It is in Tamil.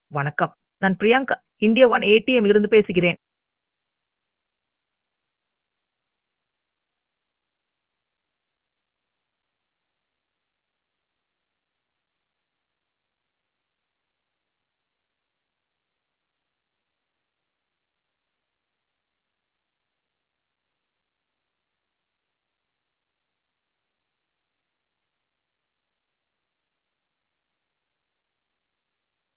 வணக்கம். நான் பிரியங்கா. இந்தியா ஒன் ஏடிஎம் இலிருந்து பேசுகிறேன்.